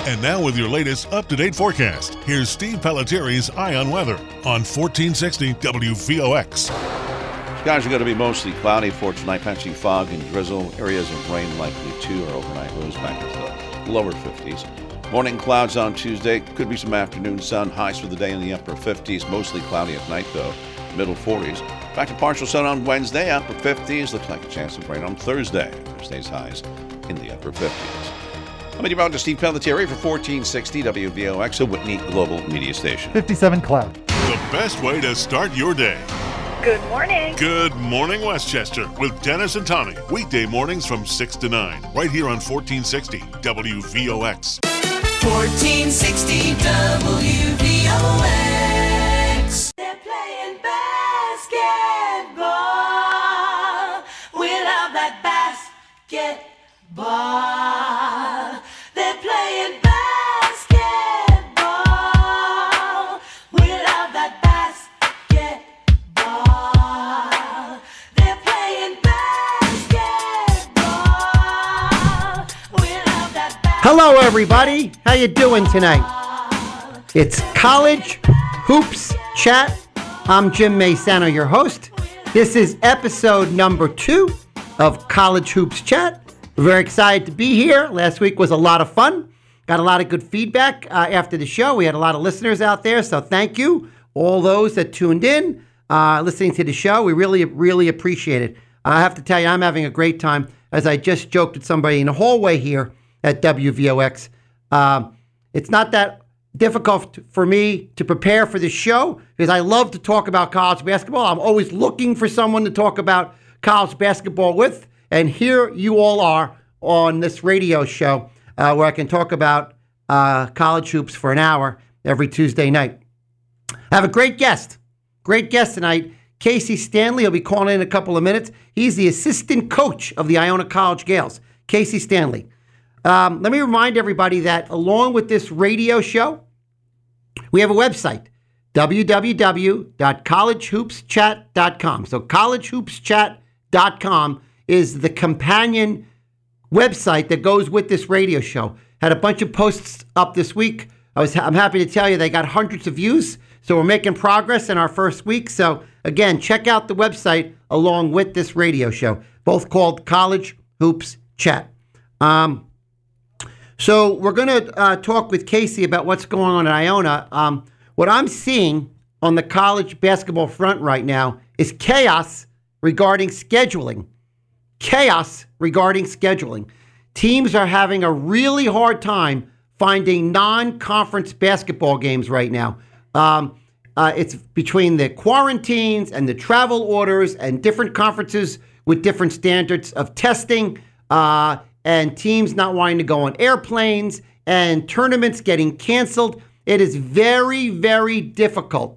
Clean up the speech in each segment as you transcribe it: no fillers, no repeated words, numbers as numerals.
And now with your latest up-to-date forecast, here's Steve Pelletieri's Eye on Weather on 1460 WVOX. Skies are going to be mostly cloudy for tonight, patchy fog and drizzle. Areas of rain likely too. Our overnight lows back to the lower 50s. Morning clouds on Tuesday. Could be some afternoon sun. Highs for the day in the upper 50s. Mostly cloudy at night though. Middle 40s. Back to partial sun on Wednesday. Upper 50s. Looks like a chance of rain on Thursday. Thursday's highs in the upper 50s. I'm meteorologist Steve Pelletieri for 1460 WVOX, a Whitney Global Media Station. 57 cloud. The best way to start your day. Good morning. Good morning, Westchester, with Dennis and Tommy. Weekday mornings from 6 to 9, right here on 1460 WVOX. 1460 WVOX. They're playing basketball. We love that basketball. They're playing basketball. We love that basketball. They're playing basketball. We love that basketball. Hello, everybody. How you doing tonight? It's College Hoops Chat. I'm Jim Maysano, your host. This is episode number 2 of College Hoops Chat. We're very excited to be here. Last week was a lot of fun. Got a lot of good feedback after the show. We had a lot of listeners out there, so thank you. All those that tuned in, listening to the show, we really, really appreciate it. I have to tell you, I'm having a great time. As I just joked with somebody in the hallway here at WVOX, it's not that difficult for me to prepare for this show because I love to talk about college basketball. I'm always looking for someone to talk about college basketball with. And here you all are on this radio show where I can talk about college hoops for an hour every Tuesday night. I have a great guest tonight, Casey Stanley. He'll be calling in a couple of minutes. He's the assistant coach of the Iona College Gales. Casey Stanley. Let me remind everybody that along with this radio show, we have a website, www.collegehoopschat.com. So collegehoopschat.com is the companion website that goes with this radio show. Had a bunch of posts up this week. I'm happy to tell you they got hundreds of views. So we're making progress in our first week. So again, check out the website along with this radio show, both called College Hoops Chat. So we're going to talk with Casey about what's going on in Iona. What I'm seeing on the college basketball front right now is chaos regarding scheduling. Teams are having a really hard time finding non-conference basketball games right now. It's between the quarantines and the travel orders and different conferences with different standards of testing and teams not wanting to go on airplanes and tournaments getting canceled. It is very, very difficult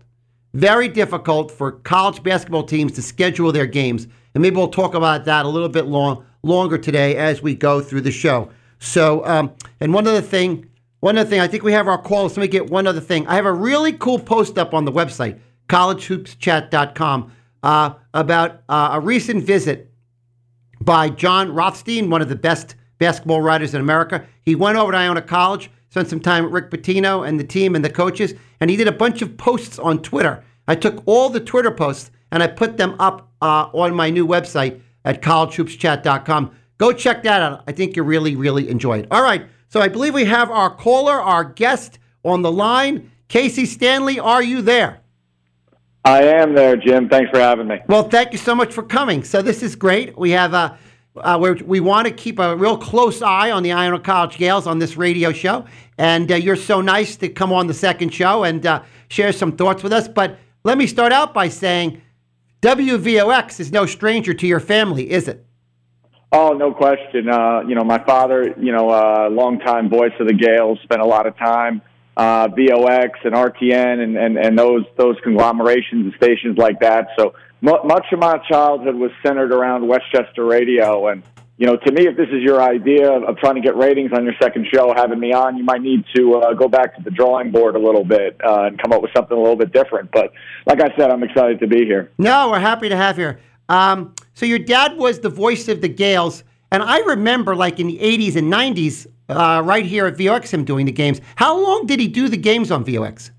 for college basketball teams to schedule their games. And maybe we'll talk about that a little bit longer today as we go through the show. So, and one other thing, I think we have our calls. Let me get one other thing. I have a really cool post up on the website, collegehoopschat.com, about a recent visit by John Rothstein, one of the best basketball writers in America. He went over to Iona College, spent some time with Rick Pitino and the team and the coaches, and he did a bunch of posts on Twitter. I took all the Twitter posts and I put them up on my new website at collegehoopschat.com. Go check that out. I think you'll really, really enjoy it. All right, so I believe we have our caller, our guest on the line. Casey Stanley, are you there? I am there, Jim. Thanks for having me. Well, thank you so much for coming. So this is great. We have we want to keep a real close eye on the Iona College Gales on this radio show, and you're so nice to come on the second show and share some thoughts with us. But let me start out by saying WVOX is no stranger to your family, is it? Oh, no question. My father, longtime voice of the Gales, spent a lot of time VOX and RTN and those conglomerations and stations like that. So much of my childhood was centered around Westchester radio. And, to me, if this is your idea of trying to get ratings on your second show, having me on, you might need to go back to the drawing board a little bit and come up with something a little bit different. But like I said, I'm excited to be here. No, we're happy to have you. So your dad was the voice of the Gales, And I remember, like in the 80s and 90s, right here at VOX, him doing the games. How long did he do the games on VOX?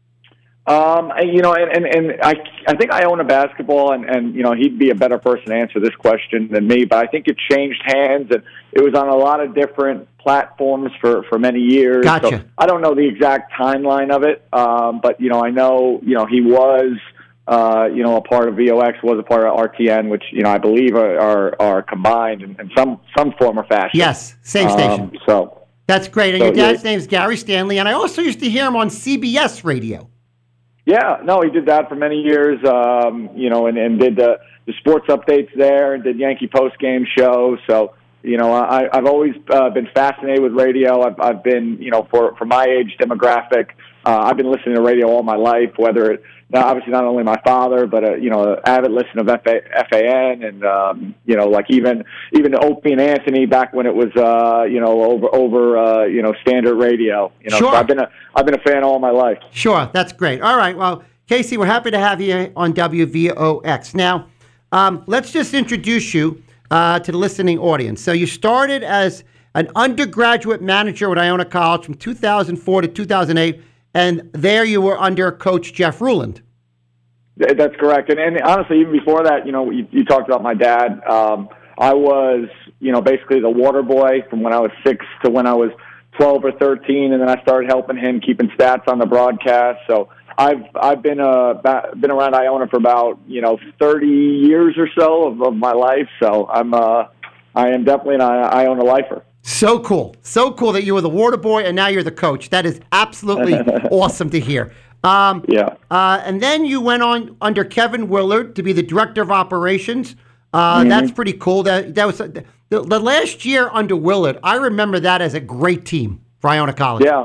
I think I own a basketball, and he'd be a better person to answer this question than me. But I think it changed hands, and it was on a lot of different platforms for many years. Gotcha. So I don't know the exact timeline of it, but I know he was a part of VOX, was a part of RTN, which I believe are combined in some form or fashion. Yes, same station. So that's great. And your dad's name is Gary Stanley, and I also used to hear him on CBS radio. Yeah, no, he did that for many years, and did the sports updates there and did Yankee post-game show. So, I've always been fascinated with radio. I've been, for my age demographic, I've been listening to radio all my life, whether obviously not only my father, but, avid listener of FAN and, like even Opie and Anthony back when it was, over standard radio. Sure. So I've been a fan all my life. Sure, that's great. All right, well, Casey, we're happy to have you on WVOX. Now, let's just introduce you to the listening audience. So you started as an undergraduate manager at Iona College from 2004 to 2008, and there you were under Coach Jeff Ruland. That's correct. And honestly, even before that, you talked about my dad. I was, basically the water boy from when I was 6 to when I was 12 or 13, and then I started helping him keeping stats on the broadcast. So I've been around Iona for about 30 years or so of my life. So I am definitely an Iona lifer. So cool that you were the water boy and now you're the coach. That is absolutely awesome to hear. And then you went on under Kevin Willard to be the director of operations. That's pretty cool. That was the last year under Willard. I remember that as a great team for Iona College. Yeah.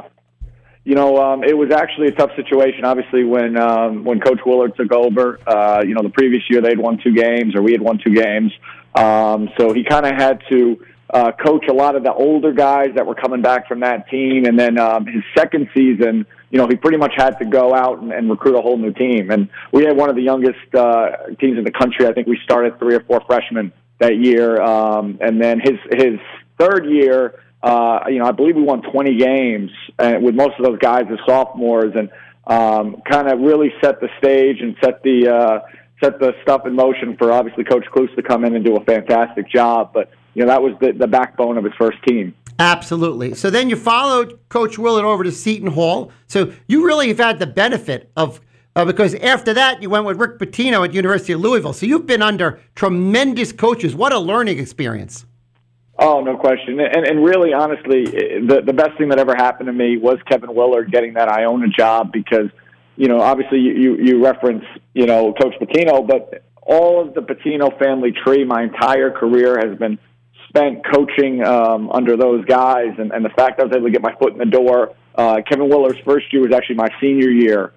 It was actually a tough situation. Obviously, when Coach Willard took over, the previous year they'd won 2 games, or we had won 2 games. So he kind of had to coach a lot of the older guys that were coming back from that team. And then his second season, he pretty much had to go out and recruit a whole new team. And we had one of the youngest teams in the country. I think we started 3 or 4 freshmen that year. And then his third year, I believe we won 20 games with most of those guys as sophomores, and kind of really set the stage and set the stuff in motion for obviously Coach Kluse to come in and do a fantastic job. But that was the backbone of his first team. Absolutely. So then you followed Coach Willard over to Seton Hall. So you really have had the benefit of because after that you went with Rick Pitino at University of Louisville. So you've been under tremendous coaches. What a learning experience. Oh, no question. And really, honestly, the best thing that ever happened to me was Kevin Willard getting that Iona job because, obviously you reference, Coach Pitino, but all of the Pitino family tree, my entire career has been spent coaching under those guys. And the fact I was able to get my foot in the door, Kevin Willard's first year was actually my senior year.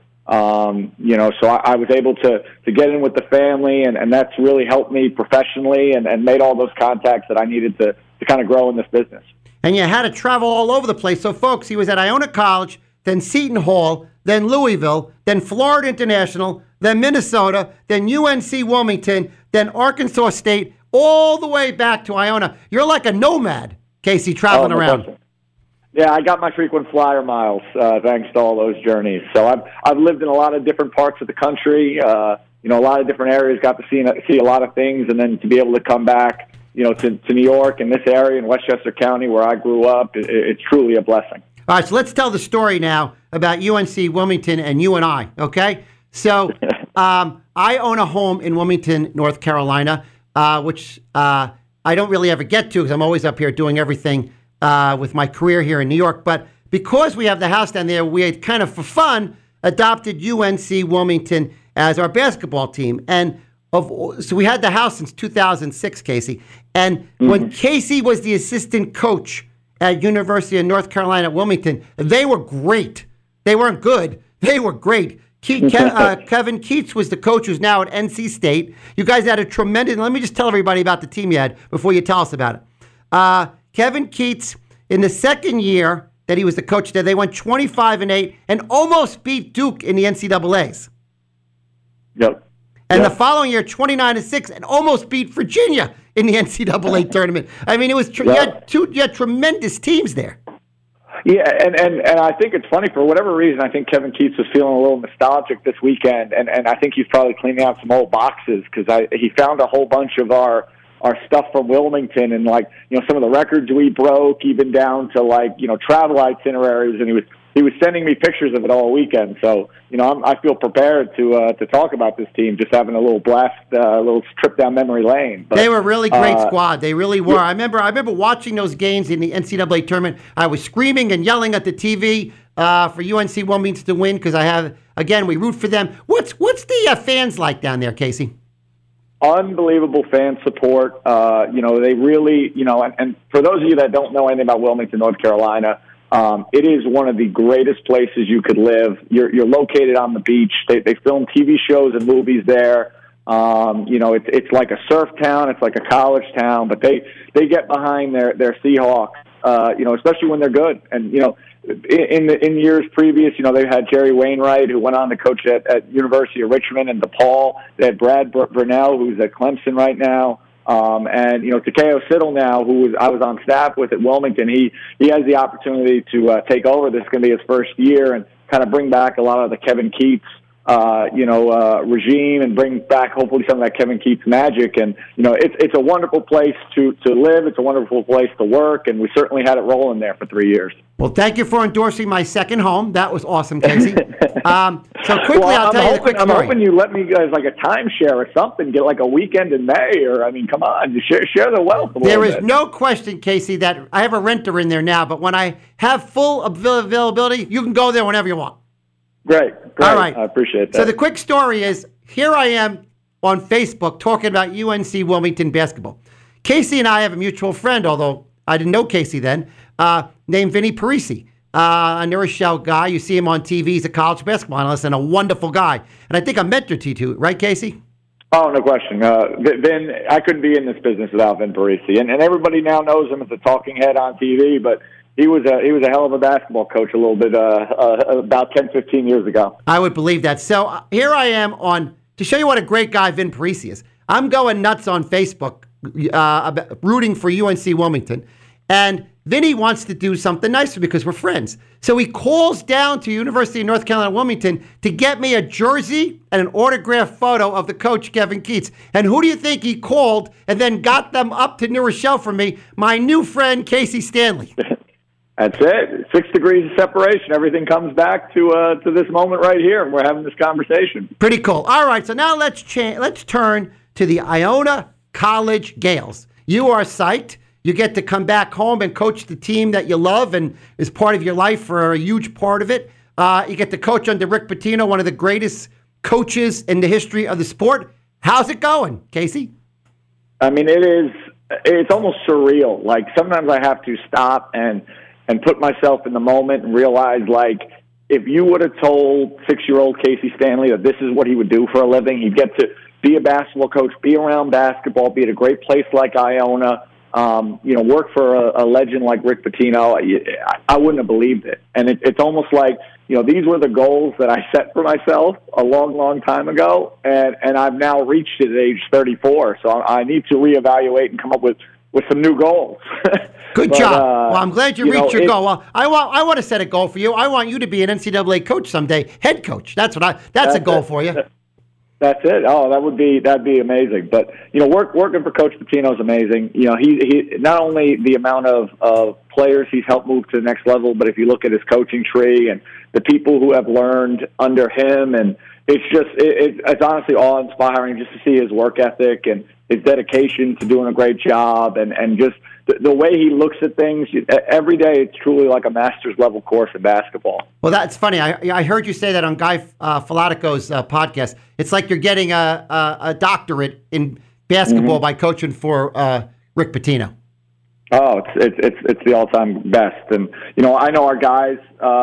So I was able to get in with the family, and that's really helped me professionally and made all those contacts that I needed to kind of grow in this business. And you had to travel all over the place. So, folks, he was at Iona College, then Seton Hall, then Louisville, then Florida International, then Minnesota, then UNC Wilmington, then Arkansas State, all the way back to Iona. You're like a nomad, Casey, traveling around. Question. Yeah, I got my frequent flyer miles thanks to all those journeys. So I've lived in a lot of different parts of the country, a lot of different areas, got to see a lot of things, and then to be able to come back, to New York and this area in Westchester County where I grew up, it's truly a blessing. All right, so let's tell the story now about UNC Wilmington and you and I, okay? So I own a home in Wilmington, North Carolina, which I don't really ever get to because I'm always up here doing everything with my career here in New York. But because we have the house down there, we had kind of for fun adopted UNC Wilmington as our basketball team. And so we had the house since 2006, Casey. And when Casey was the assistant coach at University of North Carolina at Wilmington, they were great. They weren't good. They were great. Kevin Keats was the coach who's now at NC State. You guys had a tremendous, let me just tell everybody about the team you had before you tell us about it. Kevin Keats, in the second year that he was the coach there, they went 25-8 and almost beat Duke in the NCAAs. Yep. And the following year, 29-6 and almost beat Virginia in the NCAA tournament. I mean, it was you had tremendous teams there. Yeah, and I think it's funny, for whatever reason, I think Kevin Keatts was feeling a little nostalgic this weekend, and I think he's probably cleaning out some old boxes, because he found a whole bunch of our stuff from Wilmington, and some of the records we broke, even down to travel itineraries, and he was sending me pictures of it all weekend. So I feel prepared to talk about this team, just having a little blast, a little trip down memory lane. But, they were a really great squad. They really were. Yeah. I remember watching those games in the NCAA tournament. I was screaming and yelling at the TV for UNC Wilmington to win, because we root for them. What's the fans like down there, Casey? Unbelievable fan support. They really, and for those of you that don't know anything about Wilmington, North Carolina, it is one of the greatest places you could live. You're located on the beach. They film TV shows and movies there. It's like a surf town. It's like a college town, but they get behind their Seahawks, especially when they're good. And, in years previous, they had Jerry Wainwright, who went on to coach at University of Richmond and DePaul. They had Brad Burnell, who's at Clemson right now. And Takeo Siddle now, I was on staff with at Wilmington, he has the opportunity to take over. This is going to be his first year, and kind of bring back a lot of the Kevin Keatts, regime, and bring back hopefully some of that Kevin Keatts magic. And it's a wonderful place to live. It's a wonderful place to work, and we certainly had it rolling there for 3 years. Well, thank you for endorsing my second home. That was awesome, Casey. So quickly, I'll tell you the quick story. I'm hoping you let me guys like a timeshare or something, get like a weekend in May, or come on, you share the wealth. There is no question, Casey, that I have a renter in there now, but when I have full availability, you can go there whenever you want. Great. All right. I appreciate that. So the quick story is, here I am on Facebook talking about UNC Wilmington basketball. Casey and I have a mutual friend, although I didn't know Casey then, named Vinny Parisi, a New Rochelle guy. You see him on TV. He's a college basketball analyst and a wonderful guy. And I think a mentor to you too, right, Casey? Oh, no question. Vin, I couldn't be in this business without Vin Parisi. And everybody now knows him as a talking head on TV, but he was a hell of a basketball coach a little bit about 10, 15 years ago. I would believe that. So here I am to show you what a great guy Vin Parisi is. I'm going nuts on Facebook rooting for UNC Wilmington. And Vinny wants to do something nice because we're friends. So he calls down to University of North Carolina, Wilmington to get me a jersey and an autographed photo of the coach, Kevin Keatts. And who do you think he called and then got them up to New Rochelle for me? My new friend, Casey Stanley. That's it. 6 degrees of separation. Everything comes back to this moment right here, and we're having this conversation. Pretty cool. All right, so now let's turn to the Iona College Gales. You are psyched. You get to come back home and coach the team that you love and is part of your life for a huge part of it. You get to coach under Rick Pitino, one of the greatest coaches in the history of the sport. How's it going, Casey? I mean, it's almost surreal. Like, sometimes I have to stop and put myself in the moment and realize, like, if you would have told 6-year-old Casey Stanley that this is what he would do for a living, he'd get to be a basketball coach, be around basketball, be at a great place like Iona, work for a legend like Rick Pitino, I wouldn't have believed it. And it's almost like, these were the goals that I set for myself a long, long time ago, and I've now reached it at age 34. So I need to reevaluate and come up with some new goals. Good job. Well, I'm glad you reached your goal. Well, I want to set a goal for you. I want you to be an NCAA coach someday, head coach. That's a goal for you. That's it. Oh, that'd be amazing. But working for Coach Pitino is amazing. He not only the amount of players he's helped move to the next level, but if you look at his coaching tree and the people who have learned under him, and it's honestly awe-inspiring just to see his work ethic and his dedication to doing a great job, and just the way he looks at things every day. It's truly like a master's level course in basketball. Well, that's funny. I heard you say that on Guy Filatico's podcast. It's like you're getting a doctorate in basketball by coaching for Rick Pitino. Oh, it's the all-time best, and I know our guys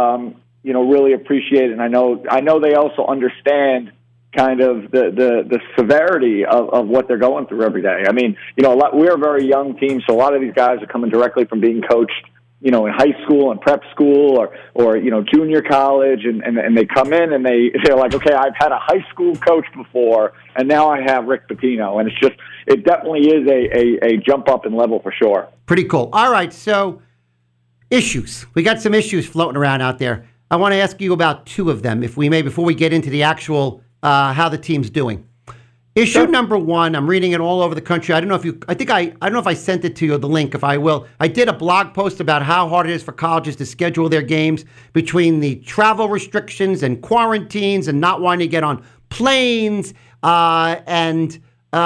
really appreciate it, and I know they also understand kind of the severity of what they're going through every day. I mean, we're a very young team, so a lot of these guys are coming directly from being coached in high school and prep school or junior college, and they come in and they're like, okay, I've had a high school coach before, and now I have Rick Pitino, and it definitely is a jump up in level for sure. Pretty cool. All right, so issues. We got some issues floating around out there. I want to ask you about two of them, if we may, before we get into the actual how the team's doing. Issue number one, I'm reading it all over the country. I don't know if I sent it to you, the link, if I will. I did a blog post about how hard it is for colleges to schedule their games between the travel restrictions and quarantines and not wanting to get on planes and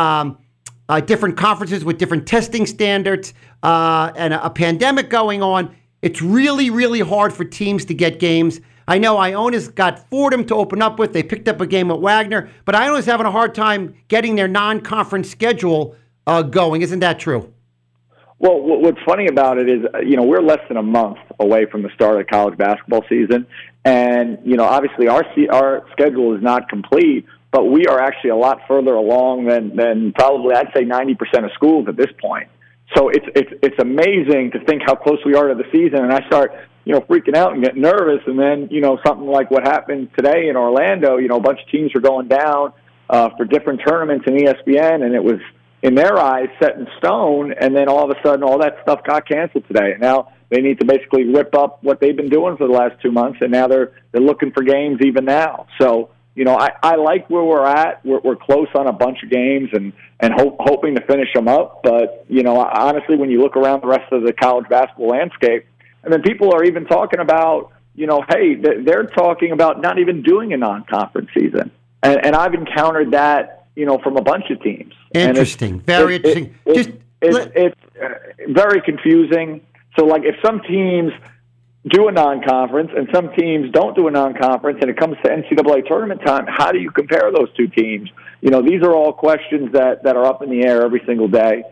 different conferences with different testing standards and a pandemic going on. It's really, really hard for teams to get games. I know Iona's got Fordham to open up with. They picked up a game at Wagner, but Iona's having a hard time getting their non-conference schedule going. Isn't that true? Well, what's funny about it is, we're less than a month away from the start of the college basketball season, and obviously our schedule is not complete, but we are actually a lot further along than probably I'd say 90% of schools at this point. So it's amazing to think how close we are to the season, and I start freaking out and getting nervous, and then something like what happened today in Orlando. A bunch of teams were going down for different tournaments in ESPN, and it was in their eyes set in stone. And then all of a sudden, all that stuff got canceled today. And now they need to basically rip up what they've been doing for the last 2 months, and now they're looking for games even now. So I like where we're at. We're close on a bunch of games and hoping to finish them up. But honestly, when you look around the rest of the college basketball landscape, and then people are even talking about, hey, they're talking about not even doing a non-conference season. And I've encountered that, from a bunch of teams. Interesting. Very interesting. It's very confusing. So, like, if some teams do a non-conference and some teams don't do a non-conference and it comes to NCAA tournament time, how do you compare those two teams? These are all questions that are up in the air every single day.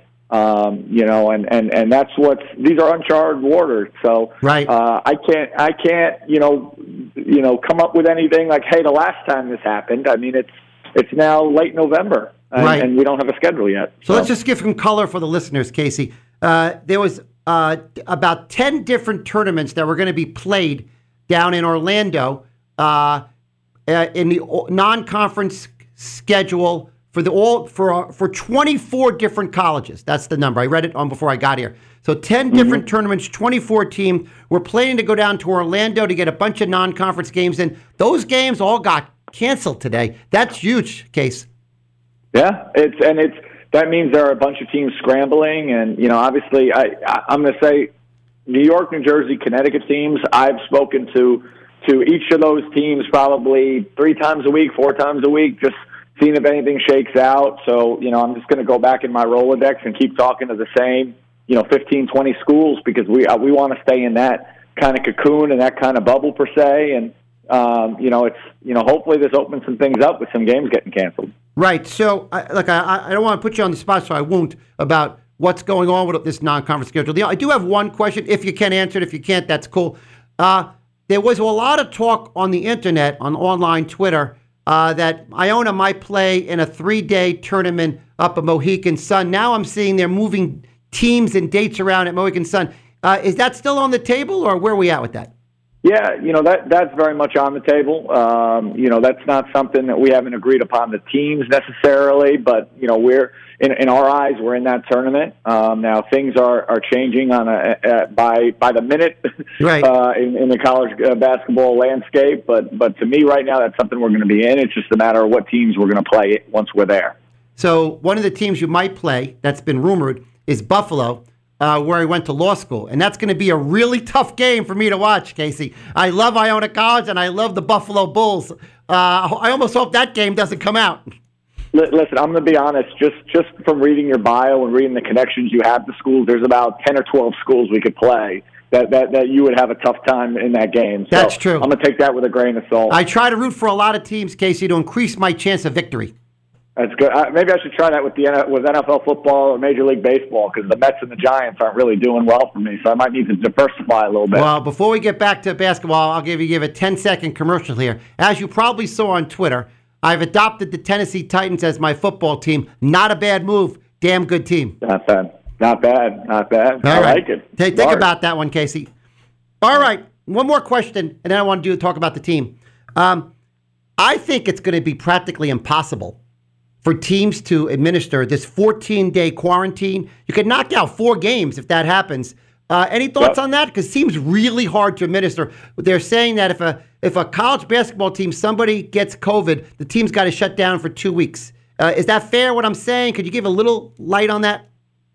And that's these are uncharted waters. So right. I can't, come up with anything like, hey, the last time this happened. I mean, it's now late November and we don't have a schedule yet. So let's just give some color for the listeners, Casey. There was about 10 different tournaments that were going to be played down in Orlando in the non-conference schedule for 24 different colleges. That's the number. I read it on before I got here. So 10 different tournaments, 24 teams. We're planning to go down to Orlando to get a bunch of non-conference games in. Those games all got canceled today. That's huge, Case. Yeah, that means there are a bunch of teams scrambling, and obviously I'm going to say New York, New Jersey, Connecticut teams. I've spoken to each of those teams probably 3 times a week, 4 times a week, just seeing if anything shakes out. So, I'm just going to go back in my Rolodex and keep talking to the same, 15, 20 schools because we want to stay in that kind of cocoon and that kind of bubble per se. And, hopefully this opens some things up with some games getting canceled. Right. So, I don't want to put you on the spot, so I won't, about what's going on with this non-conference schedule. I do have one question. If you can answer it, if you can't, that's cool. There was a lot of talk on the internet, on online Twitter, that Iona might play in a 3-day tournament up at Mohegan Sun. Now I'm seeing they're moving teams and dates around at Mohegan Sun. Is that still on the table, or where are we at with that? Yeah, that's very much on the table. That's not something that we haven't agreed upon the teams necessarily, but we're in our eyes, we're in that tournament. Now things are changing on by the minute, right. In the college basketball landscape. But to me, right now, that's something we're going to be in. It's just a matter of what teams we're going to play once we're there. So one of the teams you might play that's been rumored is Buffalo. Where I went to law school. And that's going to be a really tough game for me to watch, Casey. I love Iona College, and I love the Buffalo Bulls. I almost hope that game doesn't come out. Listen, I'm going to be honest. Just from reading your bio and reading the connections you have to schools, there's about 10 or 12 schools we could play that you would have a tough time in that game. So that's true. I'm going to take that with a grain of salt. I try to root for a lot of teams, Casey, to increase my chance of victory. That's good. Maybe I should try that with NFL football or Major League Baseball because the Mets and the Giants aren't really doing well for me, so I might need to diversify a little bit. Well, before we get back to basketball, I'll give a 10-second commercial here. As you probably saw on Twitter, I've adopted the Tennessee Titans as my football team. Not a bad move. Damn good team. Not bad. Not bad. Not bad. All I right. like it. Think Smart. about that one, Casey. All right. One more question, and then I want to talk about the team. I think it's going to be practically impossible for teams to administer this 14-day quarantine. You could knock out 4 games if that happens. Any thoughts on that? Because it seems really hard to administer. They're saying that if a college basketball team, somebody gets COVID, the team's got to shut down for 2 weeks. Is that fair, what I'm saying? Could you give a little light on that?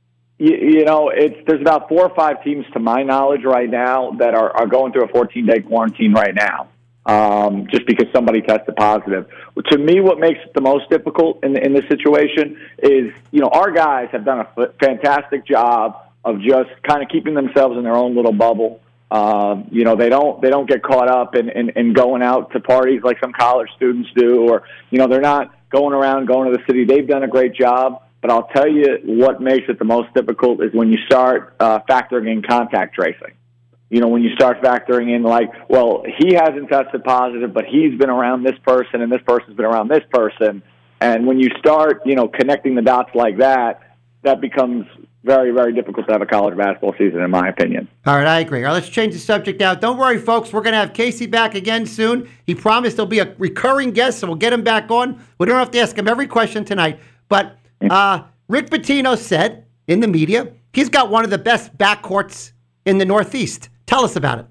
There's about 4 or 5 teams, to my knowledge, right now that are going through a 14-day quarantine right now, just because somebody tested positive. To me, what makes it the most difficult in this situation is, our guys have done a fantastic job of just kind of keeping themselves in their own little bubble. They don't get caught up in going out to parties like some college students do, or they're not going around going to the city. They've done a great job. But I'll tell you what makes it the most difficult is when you start factoring in contact tracing. When you start factoring in he hasn't tested positive, but he's been around this person and this person's been around this person. And when you start, connecting the dots like that, that becomes very, very difficult to have a college basketball season, in my opinion. All right, I agree. All right, let's change the subject now. Don't worry, folks. We're going to have Casey back again soon. He promised he'll be a recurring guest, so we'll get him back on. We don't have to ask him every question tonight, but Rick Pitino said in the media he's got one of the best backcourts in the Northeast. Tell us about it.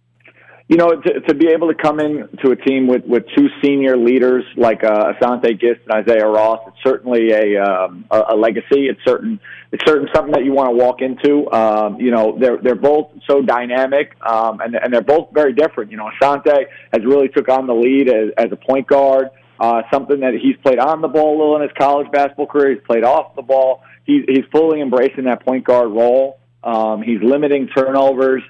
To be able to come in to a team with 2 senior leaders like Asante Gist and Isaiah Ross, it's certainly a legacy. It's certain something that you want to walk into. They're both so dynamic, and they're both very different. Asante has really took on the lead as a point guard. Something that he's played on the ball a little in his college basketball career. He's played off the ball. He's fully embracing that point guard role. He's limiting turnovers.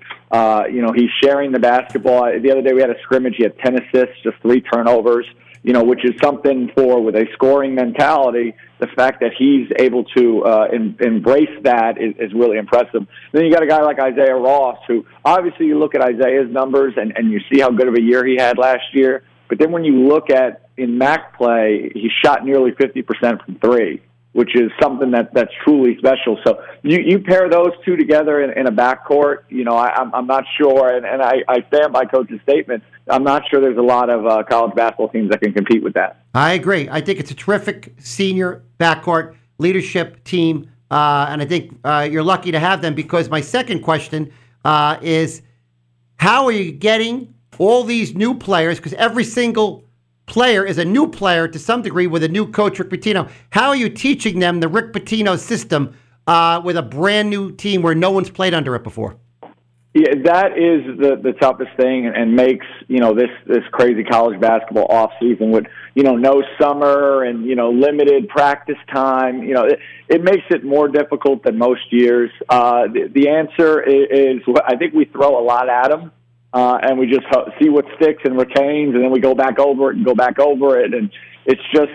He's sharing the basketball. The other day we had a scrimmage. He had 10 assists, just 3 turnovers, which is something with a scoring mentality. The fact that he's able to embrace that is really impressive. Then you got a guy like Isaiah Ross, who obviously you look at Isaiah's numbers and you see how good of a year he had last year. But then when you look at in MAC play, he shot nearly 50% from 3, which is something that's truly special. So you pair those 2 together in a backcourt, I'm not sure, and I stand by Coach's statement. I'm not sure there's a lot of college basketball teams that can compete with that. I agree. I think it's a terrific senior backcourt leadership team, and I think you're lucky to have them, because my second question is, how are you getting all these new players, because every single player is a new player to some degree with a new coach, Rick Pitino. How are you teaching them the Rick Pitino system with a brand new team where no one's played under it before? Yeah, that is the toughest thing, and makes this crazy college basketball off season with no summer and limited practice time. It makes it more difficult than most years. The answer is I think we throw a lot at them. And we just see what sticks and retains, and then we go back over it, and it's just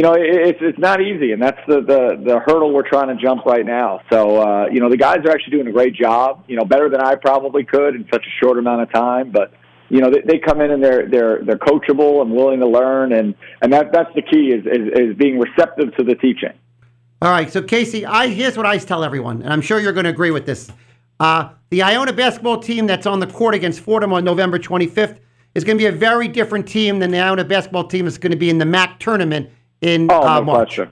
it's not easy, and that's the hurdle we're trying to jump right now. So the guys are actually doing a great job, better than I probably could in such a short amount of time. But they come in and they're coachable and willing to learn, and that's the key is being receptive to the teaching. All right, so Casey, here's what I tell everyone, and I'm sure you're going to agree with this. The Iona basketball team that's on the court against Fordham on November 25th is going to be a very different team than the Iona basketball team that's going to be in the MAC tournament in March. Question.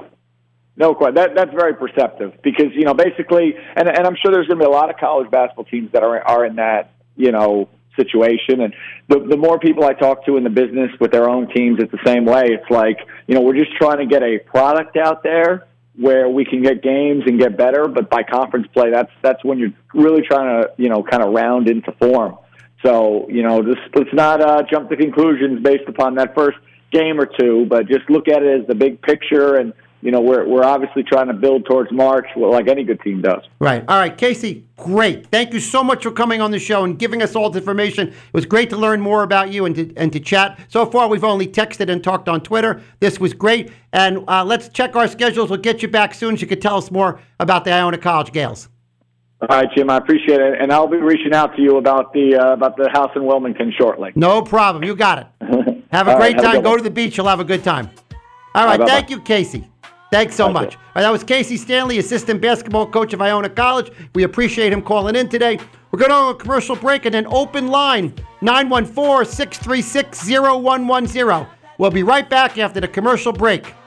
No question. That's very perceptive because, basically, and I'm sure there's going to be a lot of college basketball teams that are in that, situation. And the more people I talk to in the business with their own teams, it's the same way. It's like, we're just trying to get a product out there where we can get games and get better, but by conference play, that's when you're really trying to, kind of round into form. So, let's not jump to conclusions based upon that first game or two, but just look at it as the big picture. And, we're obviously trying to build towards March like any good team does. Right. All right, Casey, great. Thank you so much for coming on the show and giving us all the information. It was great to learn more about you and to chat. So far, we've only texted and talked on Twitter. This was great. And let's check our schedules. We'll get you back soon so you can tell us more about the Iona College Gales. All right, Jim, I appreciate it. And I'll be reaching out to you about the house in Wilmington shortly. No problem. You got it. Have a great time. Go to the beach. You'll have a good time. All right. Thank you, Casey. Thanks so much. All right, that was Casey Stanley, assistant basketball coach of Iona College. We appreciate him calling in today. We're going to go to a commercial break and then open line 914-636-0110. We'll be right back after the commercial break.